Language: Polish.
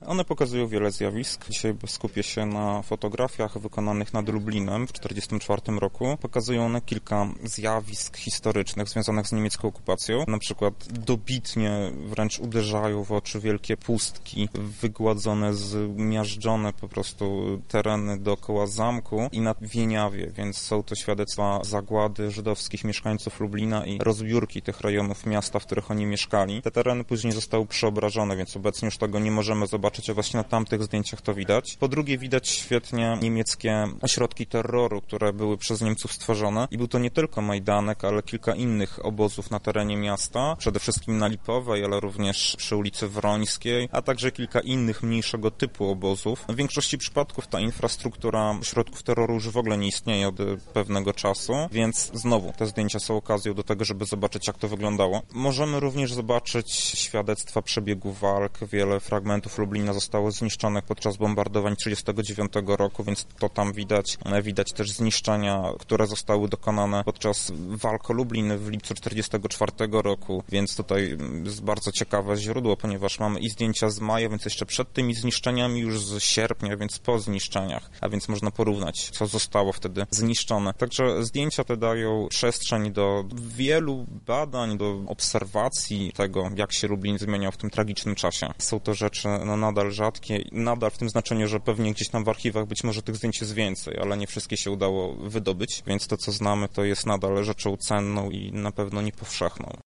One pokazują wiele zjawisk. Dzisiaj skupię się na fotografiach wykonanych nad Lublinem w 1944 roku. Pokazują one kilka zjawisk historycznych związanych z niemiecką okupacją. Na przykład dobitnie wręcz uderzają w oczy wielkie pustki, wygładzone, zmiażdżone po prostu tereny dookoła zamku i na Wieniawie, więc są to świadectwa zagłady żydowskich mieszkańców Lublina i rozbiórki tych rejonów miasta, w których oni mieszkali. Te tereny później zostały przeobrażone, więc obecnie już tego nie możemy zobaczyć, a właśnie na tamtych zdjęciach to widać. Po drugie, widać świetnie niemieckie ośrodki terroru, które były przez Niemców stworzone i był to nie tylko Majdanek, ale kilka innych obozów na terenie miasta, przede wszystkim na Lipowej, ale również przy ulicy Wrońskiej, a także kilka innych mniejszego typu obozów. W większości przypadków ta infrastruktura ośrodków terroru już w ogóle nie istnieje od pewnego czasu, więc znowu te zdjęcia są okazją do tego, żeby zobaczyć, jak to wyglądało. Możemy również zobaczyć świadectwa przebiegu walk. Wiele fragmentów Lublina zostało zniszczonych podczas bombardowań 1939 roku, więc to tam widać. Widać też zniszczenia, które zostały dokonane podczas walk o Lublin w lipcu 1944 roku, więc tutaj jest bardzo ciekawe źródło, ponieważ mamy i zdjęcia z maja, więc jeszcze przed tymi zniszczeniami, już z sierpnia, więc po zniszczeniach, a więc można porównać, co zostało wtedy zniszczone. Także zdjęcia te dają przestrzeń do wielu badań, do obserwacji tego, jak się Lublin zmieniał w tym tragicznym czasie. Są to rzeczy nadal rzadkie, nadal w tym znaczeniu, że pewnie gdzieś tam w archiwach być może tych zdjęć jest więcej, ale nie wszystkie się udało wydobyć, więc to, co znamy, to jest nadal rzeczą cenną i na pewno niepowszechną.